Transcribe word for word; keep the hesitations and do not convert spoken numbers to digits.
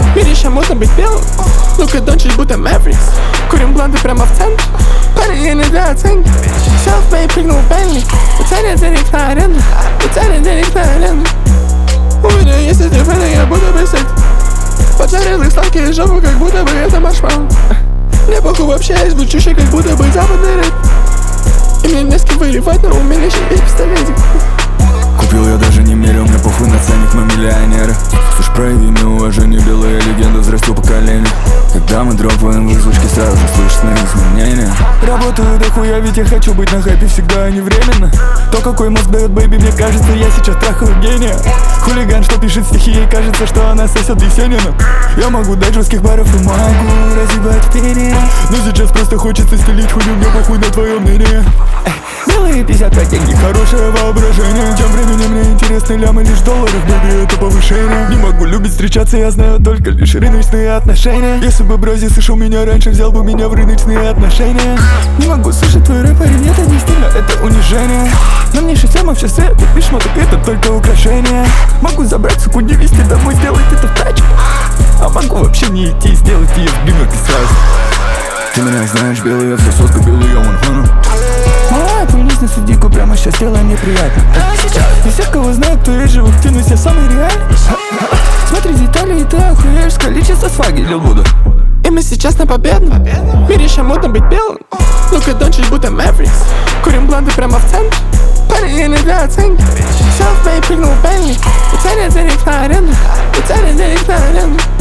В мире ща модно быть белым. Ну-ка, дончить будто Мэврикс. Курим бланты прямо в центр. Парень я не для оценки. Self-made прыгнул в Бенли. У царя денег на аренду. У царя денег на аренду. У меня есть эти фэны, я буду писать. Поджарил сладкие жопы, как будто бы это маршмеллоу. Мне похуй вообще, я звучущий, как будто бы западный рэп. И мне не с кем выливать, но у меня еще есть пистолетик. Купил я даже не мерил, мне похуй на ценник, мы миллионеры. Слушай, прояви неуважение, белая легенда взрастил поколение. Когда мы дропаем в звучки, сразу же слышно изменения. Работаю дохуя, ведь я хочу быть на хайпе всегда, а не временно. То, какой мозг дает бэйби, мне кажется, я сейчас трахаю гения. Хулиган, что пишет стихи, ей кажется, что она сосет Есенина. Я могу дать жестких баров и могу разъебать перья. Но сейчас просто хочется стелить хуйню, мне похуй на твое мнение. Белые пятьдесят пять деньги, хорошее воображение. Тем временем мне интересны лямы, лишь доллары, бэби, это повышение. Не могу любить встречаться, я знаю только лишь рыночные отношения. Если бы Брози слышал меня раньше, взял бы меня в рыночные отношения. Не могу слушать твой рэп, парень, это не стильно, это унижение. На мне шесть самых в часы, купишь шмоток, это только украшение. Могу забрать, суку, не вести домой, сделать это в тачке. А могу вообще не идти, сделать ее в гримерке сразу. Ты меня знаешь, белый, я все сотка, белый, я ванхана. Малая, пылись на судейку, прямо сейчас делай мне приятно. Не всех, кого знаю, кто есть живых, тянусь, я самый реальный. Смотри детали, и ты охуеешь с количества сваги, Лил Буда. И мы сейчас на победном. В мире ща модно быть белым. Ну-ка, дончить будто Мэврикс. Курим бланты прямо в центр. Парень я не для оценки. Self-made прыгнул в Бенли. У царя денег на аренду. У царя денег на аренду.